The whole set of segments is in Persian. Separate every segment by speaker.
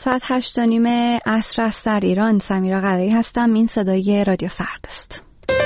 Speaker 1: ساعت 8:30 عصر است در ایران. سمیرا قرایی هستم. این صدای رادیو فرق است.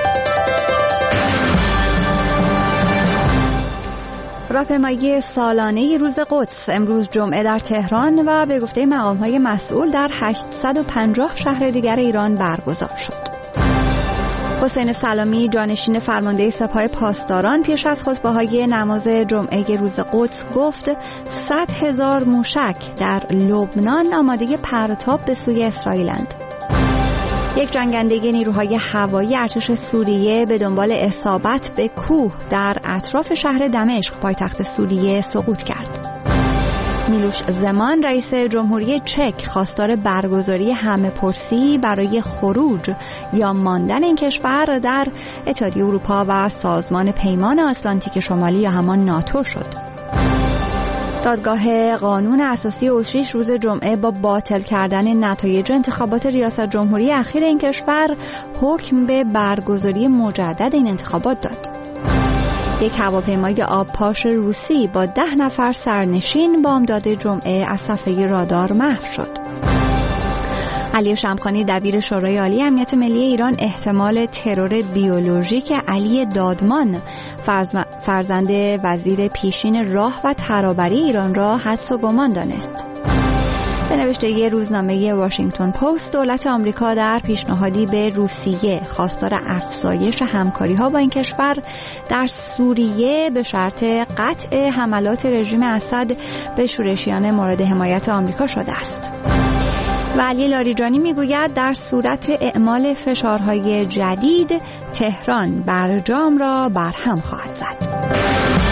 Speaker 1: راهپیمایی سالانه روز قدس امروز جمعه در تهران و به گفته مقام‌های مسئول در 850 شهر دیگر ایران برگزار شد. حسین سلامی جانشین فرمانده سپاه پاسداران پیش از خطبه‌های نماز جمعه روز قدس گفت 100,000 موشک در لبنان آماده پرتاب به سوی اسرائیلند. یک جنگنده نیروهای هوایی ارتش سوریه به دنبال اصابت به کوه در اطراف شهر دمشق پایتخت سوریه سقوط کرد. میلوش زمان رئیس جمهوری چک خواستار برگزاری همه‌پرسی برای خروج یا ماندن این کشور در اتحادیه اروپا و سازمان پیمان آتلانتیک شمالی یا همان ناتو شد. دادگاه قانون اساسی اتریش روز جمعه با باطل کردن نتایج انتخابات ریاست جمهوری اخیر این کشور حکم به برگزاری مجدد این انتخابات داد. یک هواپیمای آبپاش روسی با 10 نفر سرنشین بامداد جمعه از صفحه رادار محو شد. علی شمخانی دبیر شورای عالی امنیت ملی ایران احتمال ترور بیولوژیک علی دادمان فرزند وزیر پیشین راه و ترابری ایران را حدس و گمان دانست. به نوشته روزنامه واشنگتن پست، دولت آمریکا در پیشنهادی به روسیه خواستار افزایش همکاری‌ها با این کشور در سوریه به شرط قطع حملات رژیم اسد به شورشیان مورد حمایت آمریکا شده است. و علی لاریجانی میگوید در صورت اعمال فشارهای جدید تهران برجام را برهم خواهد زد.